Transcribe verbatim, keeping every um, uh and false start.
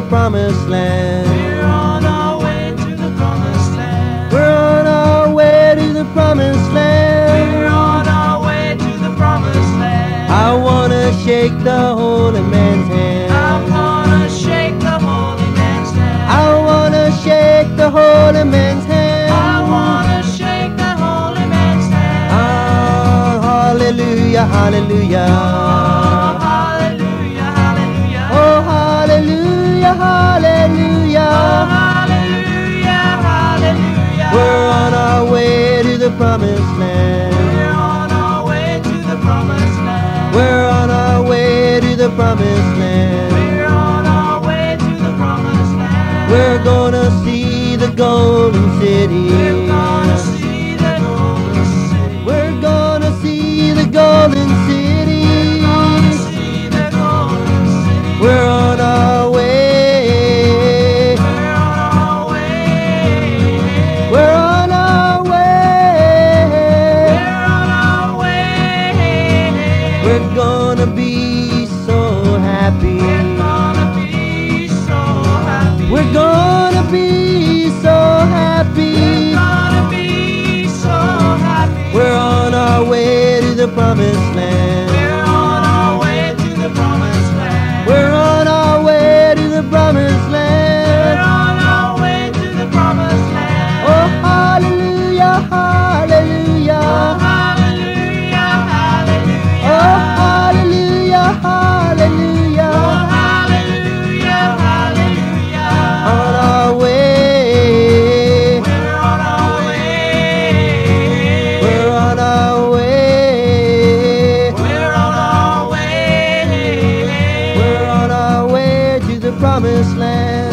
promised land. We're on our way to the promised land. We're on our way to the promised land. We're on our way to the promised land. I wanna shake the holy man's hand. I wanna shake the holy man's hand. I wanna shake the holy man's hand. I wanna shake the holy man's hand. Ah, hallelujah, hallelujah. Oh, hallelujah, hallelujah. Oh, hallelujah, hallelujah. Oh, hallelujah, hallelujah. We're on our way to the promised land. We're on our way to the promised land. We're on our way to the promised land. We're on our way to the promised land. We're gonna see the golden city. We're gonna see the golden city. We're gonna see the golden city. We're gonna see the golden city. We're on our way. We're on our way. We're on our way. We're on our way. We're gonna be so happy. We're gonna be so happy. We're gonna be so happy. We're gonna be so happy. We're on our way to the promised land. We're on our way to the promised land. We're on our way to the promised We're land. on our way to the promised land. Oh, hallelujah, hallelujah. Oh, hallelujah, hallelujah. Oh, hallelujah, hallelujah. Oh, hallelujah, hallelujah. On our way. We're on our way. We're on our way. We're on our way. We're on our way to the promised land.